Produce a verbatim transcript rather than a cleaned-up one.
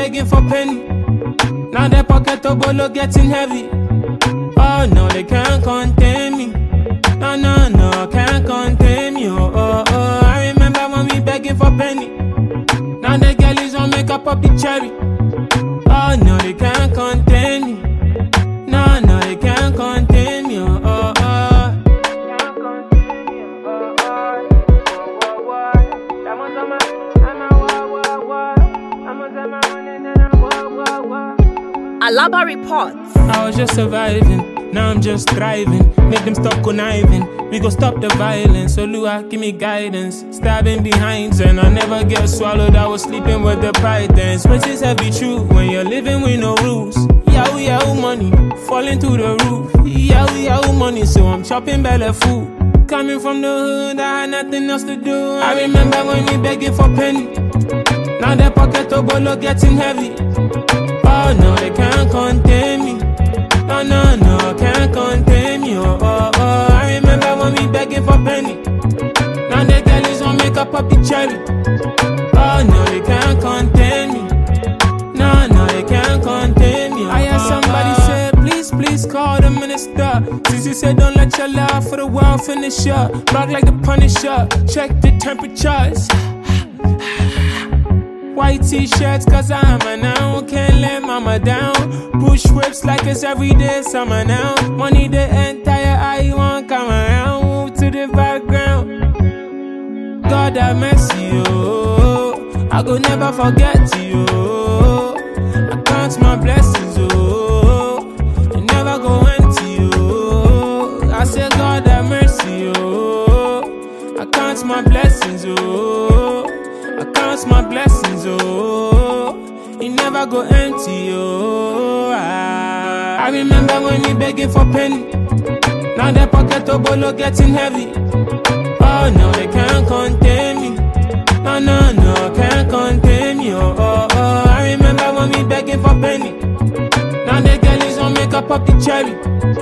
begging for penny. Now their pocket of bolo getting heavy. Oh no, they can't contain me. No, no, no, can't contain me. Oh, oh, oh. I remember when we begging for penny. Now the girlies won't make up of the cherry. Oh no, they can't contain me. No, no, they can't contain me. Oh, oh, oh. Alaba reports. I was just surviving, now I'm just thriving. Make them stop conniving, we go stop the violence. So Lua, give me guidance. Stabbing behind and I never get swallowed. I was sleeping with the pythons. Which is heavy true when you're living with no rules. Yahoo, yahoo money, falling through the roof. Yahoo, yahoo money, so I'm chopping belly food. Coming from the hood, I had nothing else to do. I remember when we begging for penny. Now the pocket of bolo getting heavy. Oh no, they can't contain me. No, no, no, can't contain me. Oh, oh, oh. I remember when we begging for penny. Now the girlies won't make up of the cherry. Oh no, they can't contain me. No, no, they can't contain me. Oh, I heard somebody oh, say, please, please call the minister. Sissy said, don't let your love for the world finish up. Rock like the Punisher, check the temperatures. White t-shirts cause I'm a now. Can't let mama down. Push whips like it's everyday summer now. Money the entire eye won't come around. Move to the background. God have mercy, oh. I go never forget you, oh. I count my blessings, oh. I never go empty, oh. I say God have mercy, oh. I count my blessings, oh. I count my blessings, oh. It never go empty, oh. I, I remember when we begging for penny. Now the pocket of bolo getting heavy. Oh no, they can't contain me. No, no, no, can't contain me, oh, oh, oh. I remember when we begging for penny. Now the girlies won't make up of the cherry.